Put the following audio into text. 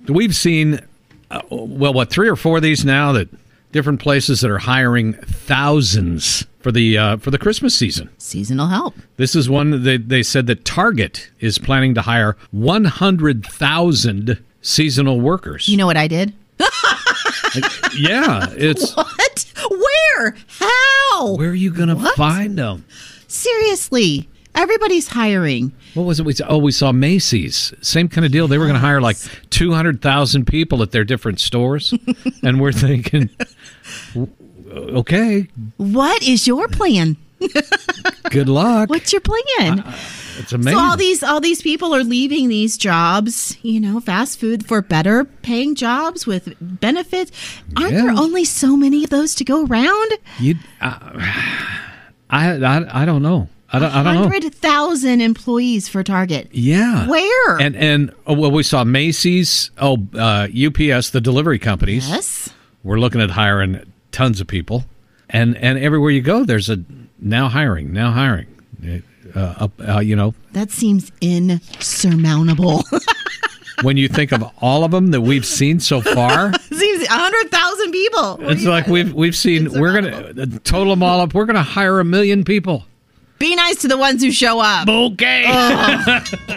We've seen, three or four of these now, that different places that are hiring thousands for the Christmas season. Seasonal help. This is one they said that Target is planning to hire 100,000 seasonal workers. You know what I did? Yeah, it's what? Where? How? Where are you going to find them? Seriously, everybody's hiring. What was it? We saw Macy's. Same kind of deal. They were going to hire like 200,000 people at their different stores, and we're thinking, okay. What is your plan? Good luck. What's your plan? It's amazing. So all these people are leaving these jobs, fast food for better paying jobs with benefits. Aren't there only so many of those to go around? I don't know. I don't know. 100,000 employees for Target. Yeah. Where? And we saw Macy's, UPS, the delivery companies. Yes. We're looking at hiring tons of people. And everywhere you go, there's now hiring. That seems insurmountable. When you think of all of them that we've seen so far, seems 100,000 people. It's like we've seen. We're gonna total them all up. We're gonna hire 1 million people. Be nice to the ones who show up. Okay.